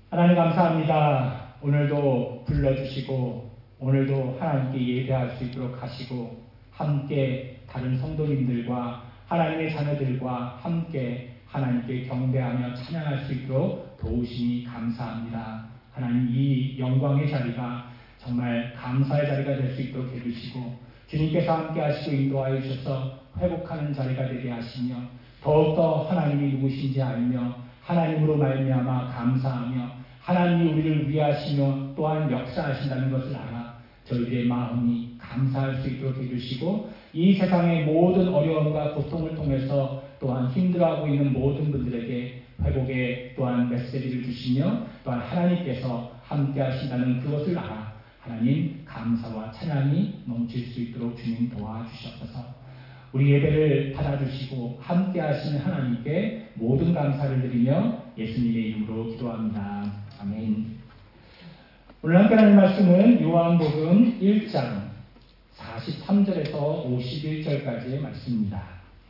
하나님 감사합니다. 오늘도 불러주시고 오늘도 하나님께 예배할 수 있도록 하시고 함께 다른 성도님들과 하나님의 자녀들과 함께 하나님께 경배하며 찬양할 수 있도록 도우시니 감사합니다. 하나님, 이 영광의 자리가 정말 감사의 자리가 될 수 있도록 해주시고 주님께서 함께 하시고 인도하여 주셔서 회복하는 자리가 되게 하시며 더욱더 하나님이 누구신지 알며 하나님으로 말미암아 감사하며 하나님이 우리를 위하시며 또한 역사하신다는 것을 알아 저희들의 마음이 감사할 수 있도록 해주시고 이 세상의 모든 어려움과 고통을 통해서 또한 힘들어하고 있는 모든 분들에게 회복의 또한 메시지를 주시며 또한 하나님께서 함께 하신다는 그것을 알아 하나님 감사와 찬양이 넘칠 수 있도록 주님 도와주시옵소서. 우리 예배를 받아주시고 함께 하시는 하나님께 모든 감사를 드리며 예수님의 이름으로 기도합니다. 아멘. 오늘 함께 하는 말씀은 요한복음 1장 43절에서 51절까지의 말씀입니다.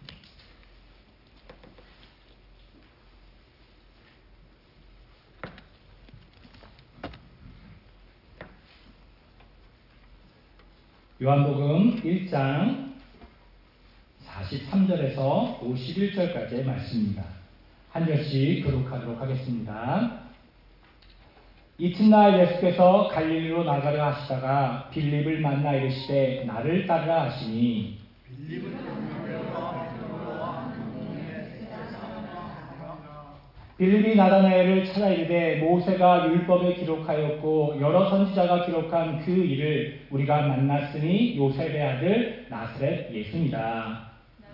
요한복음 1장 43절에서 51절까지의 말씀입니다. 한 절씩 교독하도록 하겠습니다. 이튿날 예수께서 갈릴리로 나가려 하시다가 빌립을 만나 이르시되 나를 따르라 하시니 빌립이 나다나엘을 찾아 이르되 모세가 율법에 기록하였고 여러 선지자가 기록한 그 일을 우리가 만났으니 요셉의 아들 나사렛 예수니라.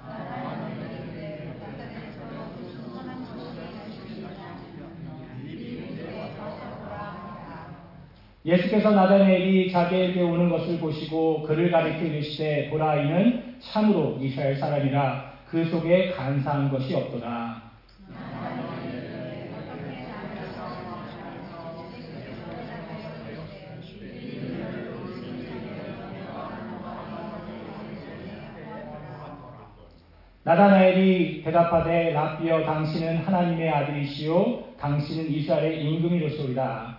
예수께서 나다나엘이 자기에게 오는 것을 보시고 그를 가리켜 이르시되 보라 이는 참으로 이스라엘 사람이라 그 속에 간사한 것이 없도다. 나다나엘이 대답하되 라삐여 당신은 하나님의 아들이시요 당신은 이스라엘의 임금이로소이다.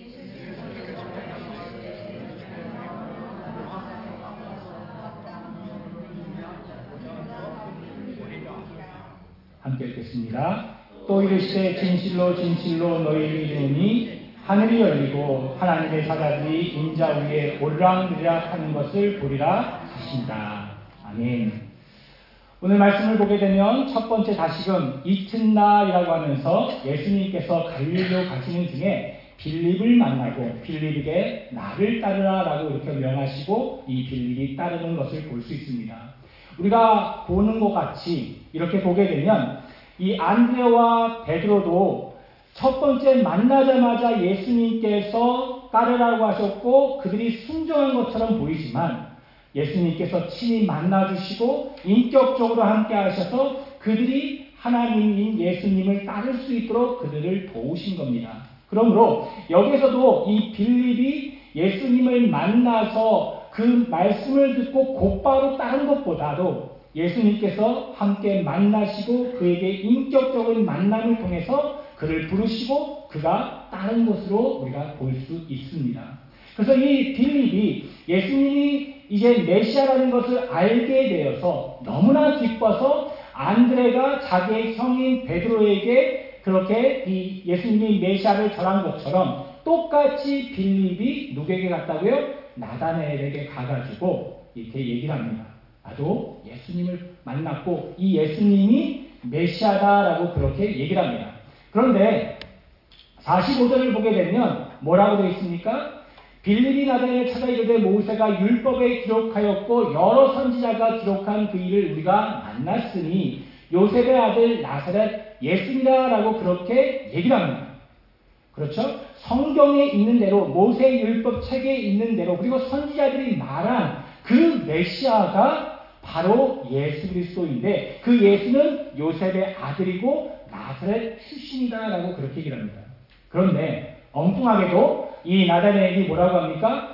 함께 읽겠습니다. 또 이르시되 진실로 진실로 너희에게 이르노니 하늘이 열리고 하나님의 사자들이 인자 위에 오르락내리락 하는 것을 보리라 하신다. 아멘. 오늘 말씀을 보게 되면 첫 번째 다시금 이튿날이라고 하면서 예수님께서 갈릴리로 가시는 중에 빌립을 만나고 빌립에게 나를 따르라 라고 이렇게 명하시고 이 빌립이 따르는 것을 볼 수 있습니다. 우리가 보는 것 같이 이렇게 보게 되면 이 안드레와 베드로도 첫 번째 만나자마자 예수님께서 따르라고 하셨고 그들이 순종한 것처럼 보이지만 예수님께서 친히 만나주시고 인격적으로 함께 하셔서 그들이 하나님인 예수님을 따를 수 있도록 그들을 도우신 겁니다. 그러므로 여기서도 이 빌립이 예수님을 만나서 그 말씀을 듣고 곧바로 따른 것보다도 예수님께서 함께 만나시고 그에게 인격적인 만남을 통해서 그를 부르시고 그가 따른 것으로 우리가 볼 수 있습니다. 그래서 이 빌립이 예수님이 이제 메시아라는 것을 알게 되어서 너무나 기뻐서 안드레가 자기의 형인 베드로에게 그렇게 이 예수님이 메시아를 전한 것처럼 똑같이 빌립이 누구에게 갔다고요? 나다나엘에게 가가지고 이렇게 얘기를 합니다. 나도 예수님을 만났고 이 예수님이 메시아다라고 그렇게 얘기를 합니다. 그런데 45절을 보게 되면 뭐라고 되어 있습니까? 빌립이 나다나엘을 찾아 이르되 모세가 율법에 기록하였고 여러 선지자가 기록한 그 일을 우리가 만났으니 요셉의 아들 나사렛 예수니라라고 그렇게 얘기를 합니다. 그렇죠? 성경에 있는 대로 모세 율법 책에 있는 대로 그리고 선지자들이 말한 그 메시아가 바로 예수 그리스도인데 그 예수는 요셉의 아들이고 나사렛 출신이다라고 그렇게 얘기를 합니다. 그런데 엉뚱하게도 이 나다나엘이 뭐라고 합니까?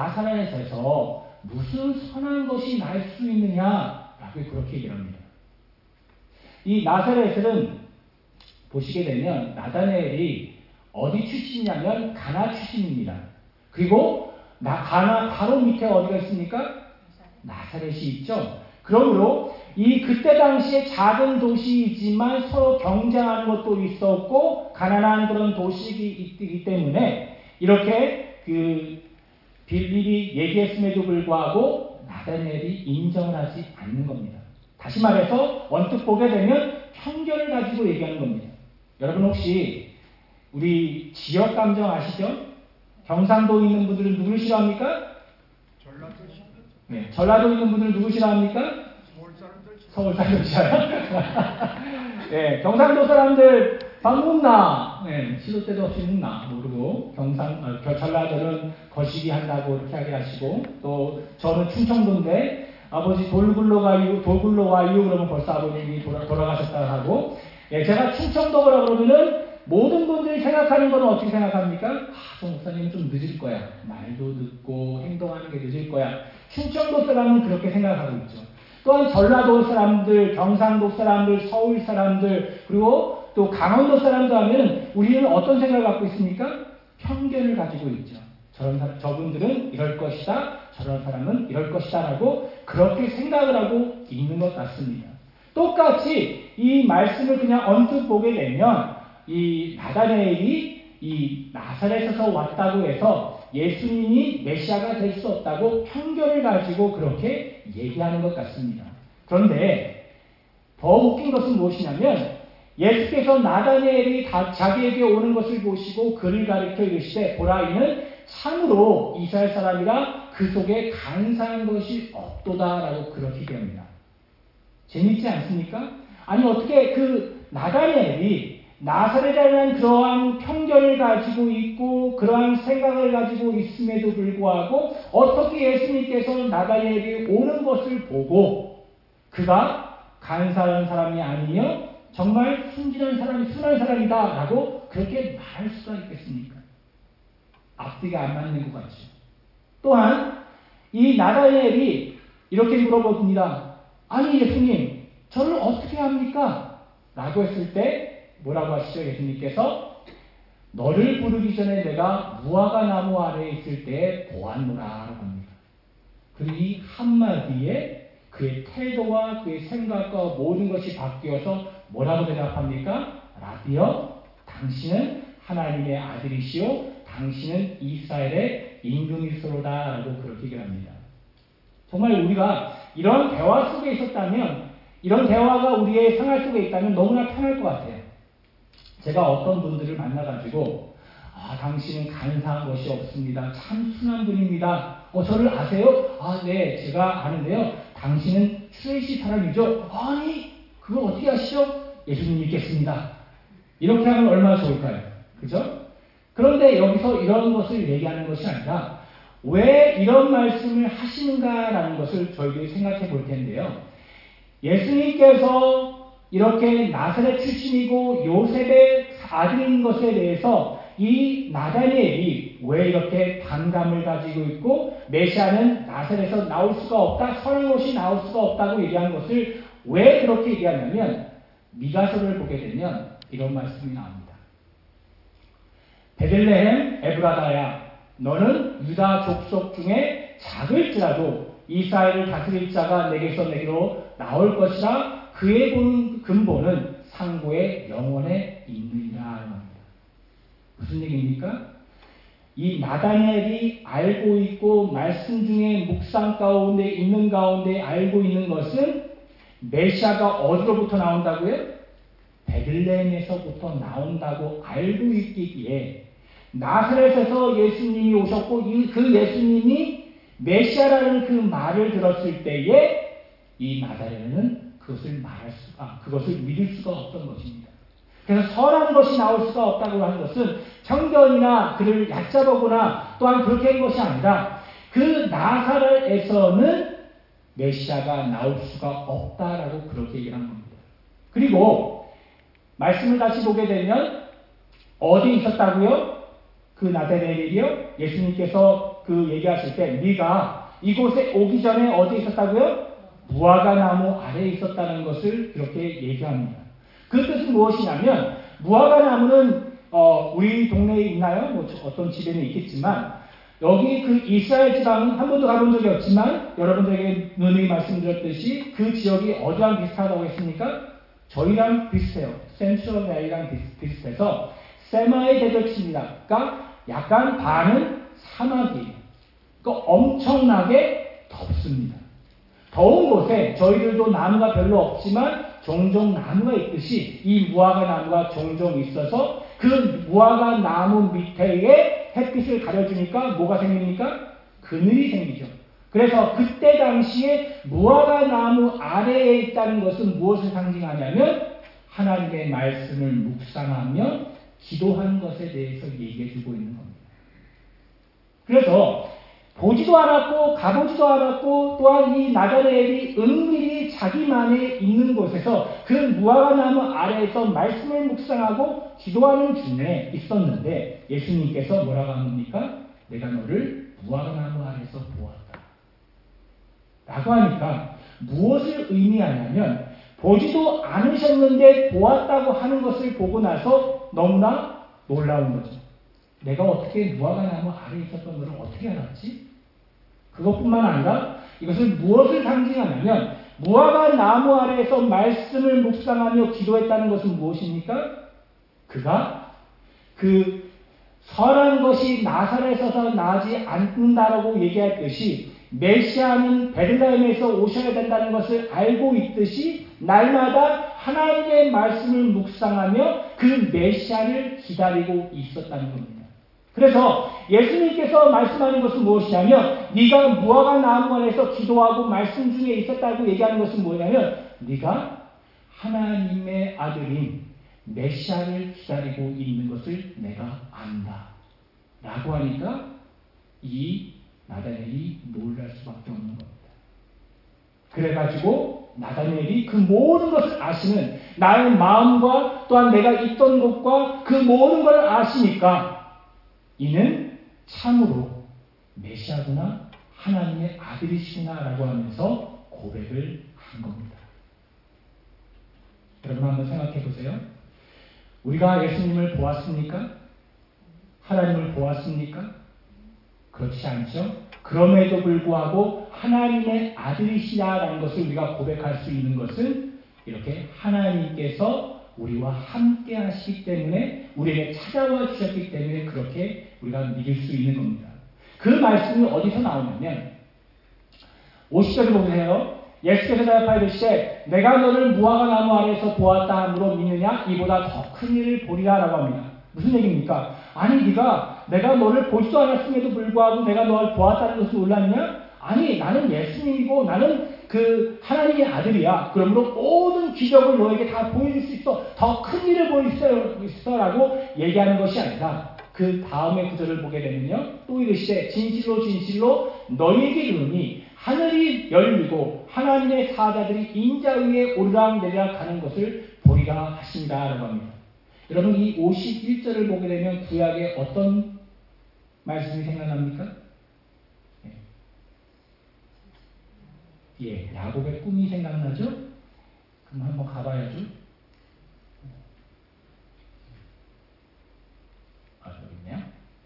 나사렛에서 무슨 선한 것이 날 수 있느냐라고 그렇게 얘기를 합니다. 이 나사렛은 보시게 되면 나다나엘이 어디 출신이냐면 가나 출신입니다. 그리고 가나 바로 밑에 어디가 있습니까? 나사렛이 있죠. 그러므로 이 그때 당시에 작은 도시이지만 서로 경쟁하는 것도 있었고 가난한 그런 도시이기 때문에 이렇게 빌립이 얘기했음에도 불구하고 나다니엘이 인정을 하지 않는 겁니다. 다시 말해서 언뜻 보게 되면 편견을 가지고 얘기하는 겁니다. 여러분 혹시 우리 지역 감정 아시죠? 경상도에 있는 분들은 누구를 싫어합니까? 네, 전라도에 있는 분들은 누구 싫어합니까? 서울 사람들 싫어요? 네, 경상도 사람들 밥 묵나? 네, 시도 때도 없이 묵나? 모르고 전라도는 거시기 한다고 이렇게 하게 하시고 또 저는 충청도인데 아버지 돌굴로 와요 그러면 벌써 아버님이 돌아가셨다 하고 제가 충청도라 그러면은 모든 분들이 생각하는 건 어떻게 생각합니까? 저 목사님은 좀 늦을 거야. 말도 늦고 행동하는 게 늦을 거야. 충청도 사람은 그렇게 생각하고 있죠. 또한 전라도 사람들, 경상도 사람들, 서울 사람들, 그리고 또 강원도 사람들 하면 우리는 어떤 생각을 갖고 있습니까? 편견을 가지고 있죠. 저분들은 이럴 것이다. 저런 사람은 이럴 것이다. 라고 그렇게 생각을 하고 있는 것 같습니다. 똑같이 이 말씀을 그냥 언뜻 보게 되면 이 나다니엘이 이 나사렛에서 왔다고 해서 예수님이 메시아가 될 수 없다고 편견을 가지고 그렇게 얘기하는 것 같습니다. 그런데 더 웃긴 것은 무엇이냐면 예수께서 나다니엘이 자기에게 오는 것을 보시고 그를 가리켜 이르시되 보라 이는 참으로 이스라엘 사람이라 그 속에 간사한 것이 없도다라고 그렇게 얘기합니다. 재밌지 않습니까? 아니 어떻게 그 나다니엘이 나사렛이라는 그러한 편견을 가지고 있고 그러한 생각을 가지고 있음에도 불구하고 어떻게 예수님께서 나다니엘이 오는 것을 보고 그가 간사한 사람이 아니며 정말 순진한 사람이 순한 사람이다 라고 그렇게 말할 수가 있겠습니까? 앞뒤가 안 맞는 것 같죠. 또한 이 나다니엘이 이렇게 물어봅니다. 아니 예수님 저를 어떻게 합니까? 라고 했을 때 뭐라고 하시죠? 예수님께서 너를 부르기 전에 내가 무화과 나무 아래에 있을 때 보았노라 라고 합니다. 그리고 이 한마디에 그의 태도와 그의 생각과 모든 것이 바뀌어서 뭐라고 대답합니까? 라비여 당신은 하나님의 아들이시오 당신은 이스라엘의 임금이시로다 라고 그렇게 얘기합니다. 정말 우리가 이런 대화 속에 있었다면 이런 대화가 우리의 생활 속에 있다면 너무나 편할 것 같아요. 제가 어떤 분들을 만나가지고 당신은 간사한 것이 없습니다. 참 순한 분입니다. 저를 아세요? 네, 제가 아는데요. 당신은 트레이시 사람이죠? 아니, 그걸 어떻게 아시죠? 예수님 믿겠습니다. 이렇게 하면 얼마나 좋을까요? 그죠? 그런데 여기서 이런 것을 얘기하는 것이 아니라 왜 이런 말씀을 하시는가라는 것을 저희들이 생각해 볼 텐데요. 예수님께서 이렇게 나사렛 출신이고 요셉의 아들인 것에 대해서 이 나다니엘이 왜 이렇게 반감을 가지고 있고 메시아는 나사렛에서 나올 수가 없다, 선한 것이 나올 수가 없다고 얘기한 것을 왜 그렇게 얘기하냐면 미가서를 보게 되면 이런 말씀이 나옵니다. 베들레헴 에브라다야 너는 유다 족속 중에 작을지라도 이스라엘을 다스릴 자가 내게로 나올 것이라 그의 근본은 상고의 영원에 있느니라 합니다. 무슨 얘기입니까? 이 나다니엘이 알고 있고 말씀 중에 묵상 가운데 있는 가운데 알고 있는 것은 메시아가 어디로부터 나온다고요? 베들레헴에서부터 나온다고 알고 있기에 나사렛에서 예수님이 오셨고 그 예수님이 메시아라는 그 말을 들었을 때에 이 나다니엘은 그것을 믿을 수가 없던 것입니다. 그래서 선한 것이 나올 수가 없다고 하는 것은 편견이나 그를 얕잡아보거나 또한 그렇게 한 것이 아니라 그 나사렛에서는 메시아가 나올 수가 없다라고 그렇게 얘기를 한 겁니다. 그리고 말씀을 다시 보게 되면 어디 있었다고요? 그 나다니엘이요? 예수님께서 그 얘기하실 때 네가 이곳에 오기 전에 어디 있었다고요? 무화과 나무 아래에 있었다는 것을 그렇게 얘기합니다. 그 뜻은 무엇이냐면 무화과 나무는 우리 동네에 있나요? 뭐 어떤 집에는 있겠지만 여기 그 이스라엘 지방은 한 번도 가본 적이 없지만 여러분들에게 누누이 말씀드렸듯이 그 지역이 어디랑 비슷하다고 했습니까? 저희랑 비슷해요. 센트럴 밸리랑 비슷해서 세마이 데저트입니다. 그러니까 약간 반은 사막이에요. 그러니까 엄청나게 덥습니다. 더운 곳에 저희들도 나무가 별로 없지만 종종 나무가 있듯이 이 무화과 나무가 종종 있어서 그 무화과 나무 밑에 햇빛을 가려주니까 뭐가 생깁니까? 그늘이 생기죠. 그래서 그때 당시에 무화과 나무 아래에 있다는 것은 무엇을 상징하냐면 하나님의 말씀을 묵상하며 기도한 것에 대해서 얘기해주고 있는 겁니다. 그래서 보지도 않았고 가보지도 않았고 또한 이 나다레엘이 은밀히 자기만에 있는 곳에서 그 무화과 나무 아래에서 말씀을 묵상하고 기도하는 중에 있었는데 예수님께서 뭐라고 한 겁니까? 내가 너를 무화과 나무 아래에서 보았다 라고 하니까 무엇을 의미하냐면 보지도 않으셨는데 보았다고 하는 것을 보고 나서 너무나 놀라운 거죠. 내가 어떻게 무화과 나무 아래에 있었던 것을 어떻게 알았지? 그것뿐만 아니라 이것을 무엇을 상징하냐면 무화과 나무 아래에서 말씀을 묵상하며 기도했다는 것은 무엇입니까? 그가 그 선한 것이 나사렛에서 나지 않는다라고 얘기했듯이 메시아는 베들레헴에서 오셔야 된다는 것을 알고 있듯이 날마다 하나님의 말씀을 묵상하며 그 메시아를 기다리고 있었다는 겁니다. 그래서 예수님께서 말씀하는 것은 무엇이냐면 네가 무화과 나무 안에서 기도하고 말씀 중에 있었다고 얘기하는 것은 뭐냐면 네가 하나님의 아들인 메시아를 기다리고 있는 것을 내가 안다 라고 하니까 이 나다넬이 놀랄 수밖에 없는 겁니다. 그래가지고 나다넬이 그 모든 것을 아시는 나의 마음과 또한 내가 있던 곳과 그 모든 걸 아시니까 이는 참으로 메시아구나 하나님의 아들이시구나 라고 하면서 고백을 한 겁니다. 여러분 한번 생각해 보세요. 우리가 예수님을 보았습니까? 하나님을 보았습니까? 그렇지 않죠? 그럼에도 불구하고 하나님의 아들이시다라는 것을 우리가 고백할 수 있는 것은 이렇게 하나님께서 우리와 함께 하시기 때문에 우리에게 찾아와 주셨기 때문에 그렇게 우리가 믿을 수 있는 겁니다. 그 말씀이 어디서 나오냐면 50절을 보세요. 예수께서 대답하여 이르시되 내가 너를 무화과 나무 아래에서 보았다 함으로 믿느냐? 이보다 더 큰 일을 보리라 라고 합니다. 무슨 얘기입니까? 아니 내가 너를 보지도 않았음에도 불구하고 내가 너를 보았다는 것을 놀랐냐? 아니 나는 예수님이고 나는 그 하나님의 아들이야. 그러므로 모든 기적을 너에게 다 보여줄 수 있어. 더 큰 일을 보여줄 수 있어 라고 얘기하는 것이 아니라 그 다음의 구절을 보게 되면요. 또 이르시되 진실로 진실로 너희에게 이르노니 하늘이 열리고 하나님의 사자들이 인자 위에 오르락내리락 가는 것을 보리라 하신다 라고 합니다. 여러분 이 51절을 보게 되면 구약에 어떤 말씀이 생각납니까? 예, 야곱의 꿈이 생각나죠? 그럼 한번 가봐야죠. 여기 있네요.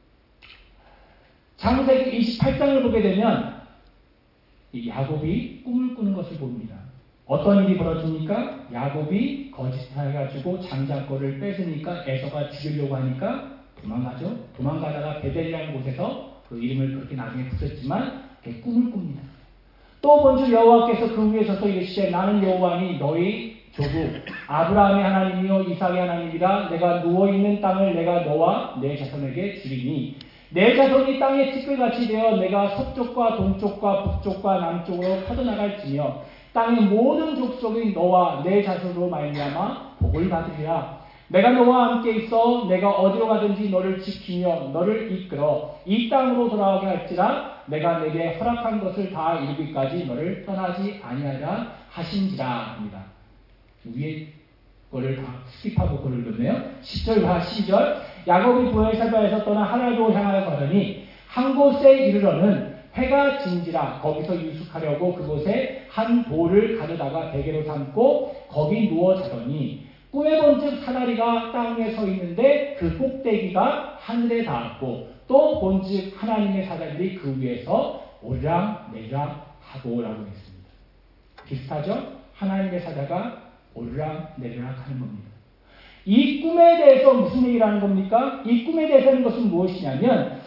창세기 28장을 보게 되면 이 야곱이 꿈을 꾸는 것을 봅니다. 어떤 일이 벌어집니까? 야곱이 거짓해가지고 장자권을 뺏으니까 에서가 죽이려고 하니까 도망가죠. 도망가다가 베델이라는 곳에서 그 이름을 그렇게 나중에 붙였지만 꿈을 꿉니다. 또 본주 여호와께서 그 위에 서서 이르시되 나는 여호와니 너희 조국 아브라함의 하나님이요 이삭의 하나님이라. 내가 누워있는 땅을 내가 너와 내 자손에게 주리니 내 자손이 땅의 티끌같이 되어 내가 서쪽과 동쪽과 북쪽과 남쪽으로 퍼져나갈지며 땅의 모든 족속이 너와 내 자손으로 말미암아 복을 받으리라. 내가 너와 함께 있어 내가 어디로 가든지 너를 지키며 너를 이끌어 이 땅으로 돌아오게 할지라. 내가 내게 허락한 것을 다 이루기까지 너를 떠나지 아니하리라 하신지라 합니다. 위에 거를 다 스킵하고 글을 넣네요. 10절과 12절 야곱이 부엘세바에서 떠나 하나님으로 향하여 가더니 한 곳에 이르러는 해가 진지라. 거기서 유숙하려고 그곳에 한 돌을 가져다가 베개로 삼고 거기 누워 자더니 꿈에 본즉 사다리가 땅 위에 서 있는데 그 꼭대기가 하늘에 닿았고 또 본즉 하나님의 사자들이 그 위에서 오르락 내리락 하고라고 했습니다. 비슷하죠? 하나님의 사자가 오르락 내리락 하는 겁니다. 이 꿈에 대해서 무슨 얘기를 하는 겁니까? 이 꿈에 대해서 하는 것은 무엇이냐면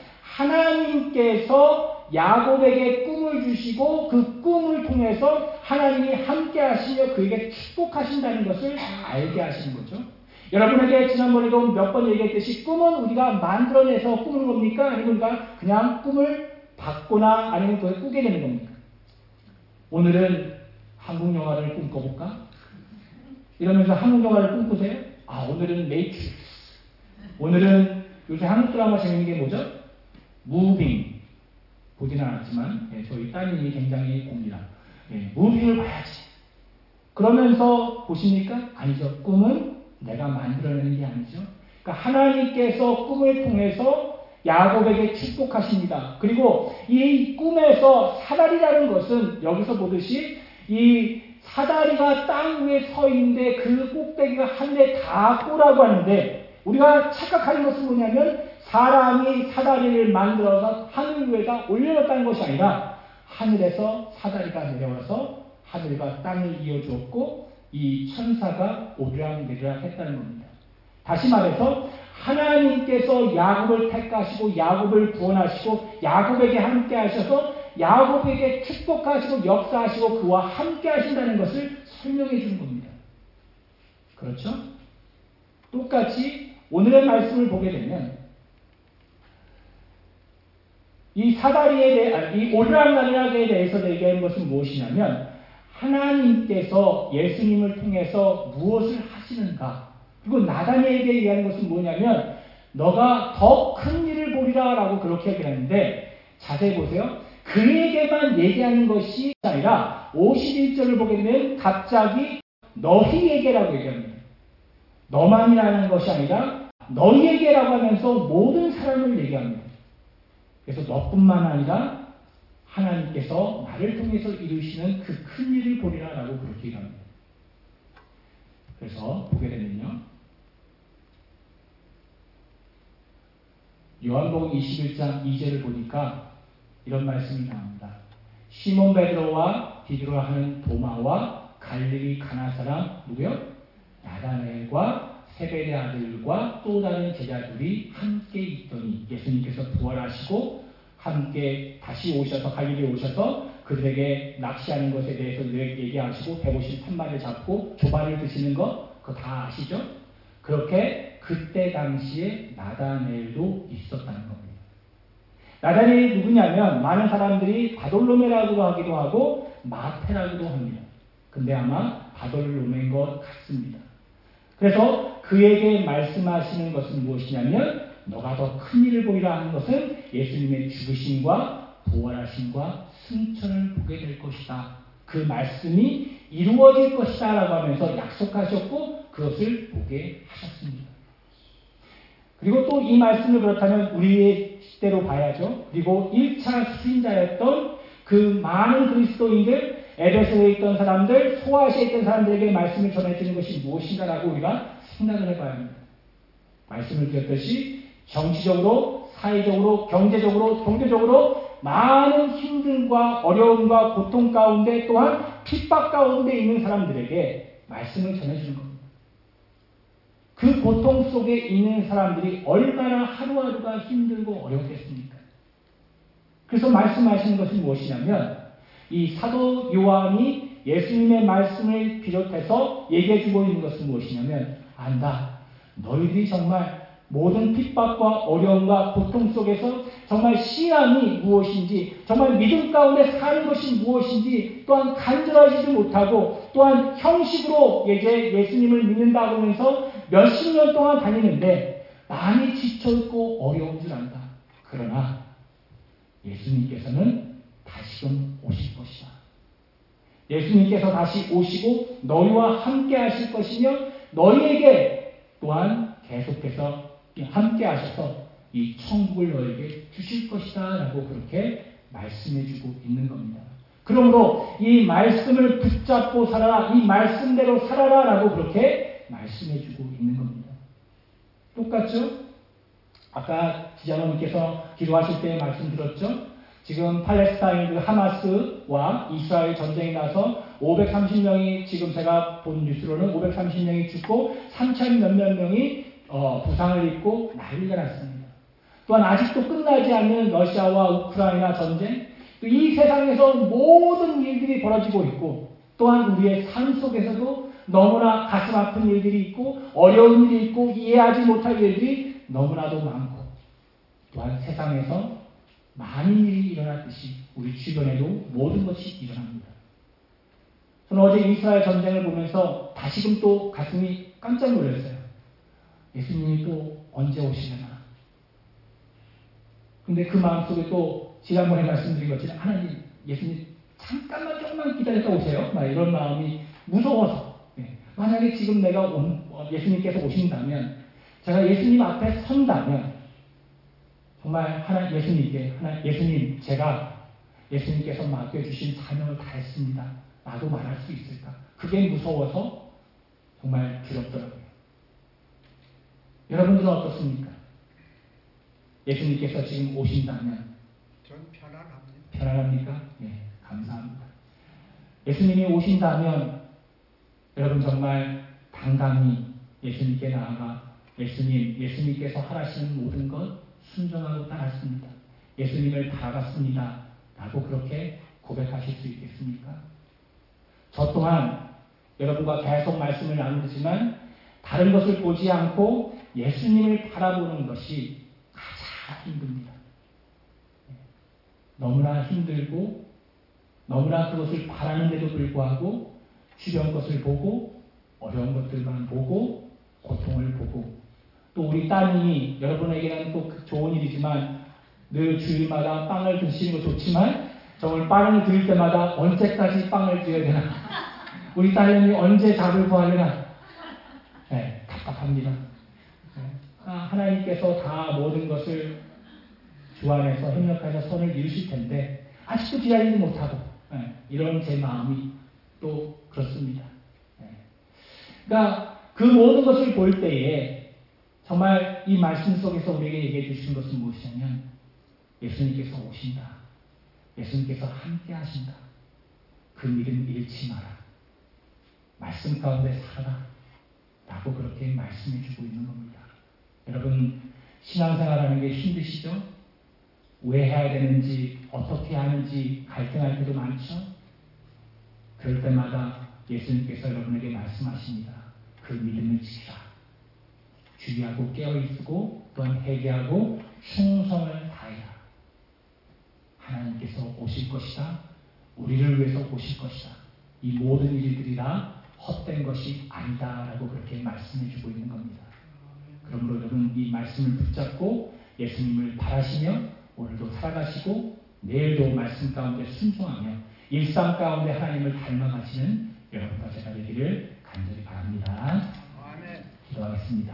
하나님께서 야곱에게 꿈을 주시고 그 꿈을 통해서 하나님이 함께 하시며 그에게 축복하신다는 것을 알게 하시는 거죠. 여러분에게 지난번에도 몇 번 얘기했듯이 꿈은 우리가 만들어내서 꾸는 겁니까? 아니면 우리가 그냥 꿈을 받거나 아니면 그걸 꾸게 되는 겁니까? 오늘은 한국 영화를 꿈꿔볼까? 이러면서 한국 영화를 꿈꾸세요? 오늘은 매트릭스. 오늘은 요새 한국 드라마 재밌는 게 뭐죠? 무빙. 보지는 않았지만 저희 따님이 굉장히 봅니다. 무빙을 봐야지. 그러면서 보십니까? 아니죠. 꿈은 내가 만들어내는 게 아니죠. 그러니까 하나님께서 꿈을 통해서 야곱에게 축복하십니다. 그리고 이 꿈에서 사다리라는 것은 여기서 보듯이 이 사다리가 땅 위에 서 있는데 그 꼭대기가 하늘에 닿았고라고 하는데 우리가 착각하는 것은 뭐냐면 사람이 사다리를 만들어서 하늘 위에다 올려놨다는 것이 아니라 하늘에서 사다리가 내려와서 하늘과 땅을 이어주었고 이 천사가 오르락내리락 했다는 겁니다. 다시 말해서 하나님께서 야곱을 택하시고 야곱을 구원하시고 야곱에게 함께 하셔서 야곱에게 축복하시고 역사하시고 그와 함께 하신다는 것을 설명해 주는 겁니다. 그렇죠? 똑같이 오늘의 말씀을 보게 되면 이 사다리에 대해, 이 오르락내리락에 대해서 얘기하는 것은 무엇이냐면 하나님께서 예수님을 통해서 무엇을 하시는가 그리고 나다니엘에게 얘기하는 것은 뭐냐면 너가 더 큰 일을 보리라 라고 그렇게 얘기하는데 자세히 보세요. 그에게만 얘기하는 것이 아니라 51절을 보게 되면 갑자기 너희에게라고 얘기합니다. 너만이라는 것이 아니라 너희에게라고 하면서 모든 사람을 얘기합니다. 그래서 너뿐만 아니라 하나님께서 나를 통해서 이루시는 그 큰 일을 보리라 라고 그렇게 얘기합니다. 그래서 보게 되면요. 요한복음 21장 2절을 보니까 이런 말씀이 나옵니다. 시몬 베드로와 디두라 하는 도마와 갈릴리 가나 사람 누구요? 나다나엘과 세베대 아들과 또 다른 제자들이 함께 있더니 예수님께서 부활하시고 함께 다시 오셔서 갈릴리에 오셔서 그들에게 낚시하는 것에 대해서 얘기하시고 153마리를 잡고 조발을 드시는 거 그거 다 아시죠? 그렇게 그때 당시에 나다나엘도 있었다는 겁니다. 나다나엘이 누구냐면 많은 사람들이 바돌로메라고 하기도 하고 마테라고도 합니다. 근데 아마 바돌로메인 것 같습니다. 그래서 그에게 말씀하시는 것은 무엇이냐면 너가 더 큰 일을 보이라 하는 것은 예수님의 죽으심과 부활하심과 승천을 보게 될 것이다. 그 말씀이 이루어질 것이다 라고 하면서 약속하셨고 그것을 보게 하셨습니다. 그리고 또 이 말씀을 그렇다면 우리의 시대로 봐야죠. 그리고 1차 수신자였던 그 많은 그리스도인들, 에베소에 있던 사람들, 소아시아에 있던 사람들에게 말씀을 전해주는 것이 무엇인가라고 우리가 생각을 해봐야 합니다. 말씀을 드렸듯이 정치적으로, 사회적으로, 경제적으로, 종교적으로 많은 힘듦과 어려움과 고통 가운데 또한 핍박 가운데 있는 사람들에게 말씀을 전해주는 겁니다. 그 고통 속에 있는 사람들이 얼마나 하루하루가 힘들고 어렵겠습니까? 그래서 말씀하시는 것이 무엇이냐면 이 사도 요한이 예수님의 말씀을 비롯해서 얘기해주고 있는 것은 무엇이냐면 안다. 너희들이 정말 모든 핍박과 어려움과 고통 속에서 정말 신앙이 무엇인지 정말 믿음 가운데 사는 것이 무엇인지 또한 간절하지도 못하고 또한 형식으로 이제 예수님을 믿는다고 하면서 몇십 년 동안 다니는데 많이 지쳐있고 어려운 줄 안다. 그러나 예수님께서는 다시금 오실 것이다. 예수님께서 다시 오시고 너희와 함께 하실 것이며 너희에게 또한 계속해서 함께 하셔서 이 천국을 너에게 주실 것이다 라고 그렇게 말씀해 주고 있는 겁니다. 그러므로 이 말씀을 붙잡고 살아라, 이 말씀대로 살아라 라고 그렇게 말씀해주고 있는 겁니다. 똑같죠? 아까 지자모님께서 기도하실 때 말씀 들었죠? 지금 팔레스타인 하마스와 이스라엘 전쟁이 나서 530명이 지금 제가 본 뉴스로는 530명이 죽고 3천 몇몇 명이 부상을 입고 난리가 났습니다. 또한 아직도 끝나지 않는 러시아와 우크라이나 전쟁, 이 세상에서 모든 일들이 벌어지고 있고 또한 우리의 삶 속에서도 너무나 가슴 아픈 일들이 있고 어려운 일이 있고 이해하지 못할 일들이 너무나도 많고 또한 세상에서 많은 일이 일어났듯이 우리 주변에도 모든 것이 일어납니다. 저는 어제 이스라엘 전쟁을 보면서 다시금 또 가슴이 깜짝 놀랐어요. 예수님이 또 언제 오시려나. 근데 그 마음속에 또 지난번에 말씀드린 것처럼 하나님, 예수님 잠깐만 조금만 기다렸다 오세요. 막 이런 마음이 무서워서. 만약에 지금 내가 예수님께서 오신다면 제가 예수님 앞에 선다면 정말 예수님 제가 예수님께서 맡겨주신 사명을 다했습니다. 라고 말할 수 있을까? 그게 무서워서 정말 두렵더라고요. 여러분들은 어떻습니까? 예수님께서 지금 오신다면 전 편안합니다. 편안합니까? 네, 감사합니다. 예수님이 오신다면 여러분 정말 당당히 예수님께 나아가 예수님께서 하라시는 모든 것 순종하고 따랐습니다. 예수님을 바라봤습니다. 라고 그렇게 고백하실 수 있겠습니까? 저 또한 여러분과 계속 말씀을 나누지만 다른 것을 보지 않고 예수님을 바라보는 것이 가장 힘듭니다. 너무나 힘들고 너무나 그것을 바라는데도 불구하고 주변 것을 보고 어려운 것들만 보고 고통을 보고 또 우리 따님이 여러분에게는 또 좋은 일이지만 늘 주일마다 빵을 드시는 거 좋지만 정말 빵을 드릴 때마다 언제까지 빵을 드려야 되나 우리 딸님이 언제 잡을 구하려나 네, 답답합니다. 하나님께서 다 모든 것을 주안에서 협력하셔서 선을 이루실 텐데 아직도 기다리지 못하고 이런 제 마음이 또 그렇습니다. 그러니까 그 모든 것을 볼 때에 정말 이 말씀 속에서 우리에게 얘기해 주신 것은 무엇이냐면 예수님께서 오신다. 예수님께서 함께 하신다. 그 믿음 잃지 마라. 말씀 가운데 살아라. 라고 그렇게 말씀해 주고 있는 겁니다. 여러분 신앙생활하는 게 힘드시죠? 왜 해야 되는지 어떻게 하는지 갈등할 때도 많죠? 그럴 때마다 예수님께서 여러분에게 말씀하십니다. 그 믿음을 지키라. 주의하고 깨어있고 또한 회개하고 충성을 다해라. 하나님께서 오실 것이다. 우리를 위해서 오실 것이다. 이 모든 일들이 다 헛된 것이 아니다라고 그렇게 말씀해 주고 있는 겁니다. 그러므로 여러분 이 말씀을 붙잡고 예수님을 바라시며 오늘도 살아가시고 내일도 말씀 가운데 순종하며 일상 가운데 하나님을 닮아가시는 여러분과 제가 되기를 간절히 바랍니다. 기도하겠습니다.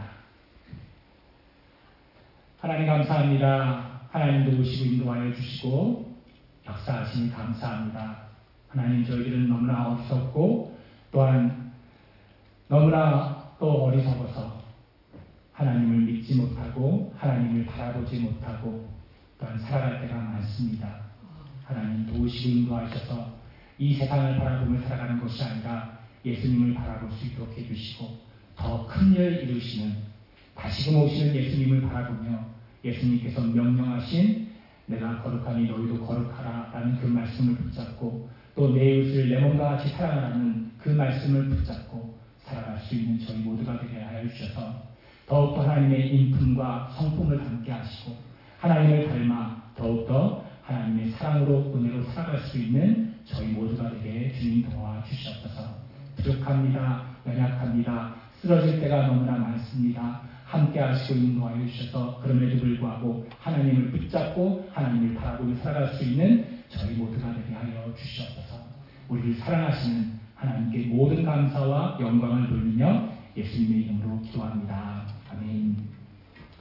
하나님 감사합니다. 하나님 도우시고 인도하여 주시고 역사하시니 감사합니다. 하나님 저희들은 너무나 어리석고 또한 너무나 또 어리석어서 하나님을 믿지 못하고 하나님을 바라보지 못하고 또한 살아갈 때가 많습니다. 하나님 도우시고 인도하셔서 이 세상을 바라보며 살아가는 것이 아니라 예수님을 바라볼 수 있도록 해주시고 더 큰 일 이루시는 다시금 오시는 예수님을 바라보며 예수님께서 명령하신 내가 거룩하니 너희도 거룩하라 라는 그 말씀을 붙잡고 또 내 이웃을 내 몸과 같이 사랑하라는 그 말씀을 붙잡고 살아갈 수 있는 저희 모두가 되게 하여 주셔서 더욱더 하나님의 인품과 성품을 담게 하시고 하나님을 닮아 더욱더 하나님의 사랑으로 은혜로 살아갈 수 있는 저희 모두가 되게 주님 도와주시옵소서. 부족합니다. 연약합니다. 쓰러질 때가 너무나 많습니다. 함께 하시고 인도하여 주셔서 그럼에도 불구하고 하나님을 붙잡고 하나님을 바라보며 살아갈 수 있는 저희 모두가 되게 하여 주시옵소서. 우리를 사랑하시는 하나님께 모든 감사와 영광을 돌리며 예수님의 이름으로 기도합니다. 아멘.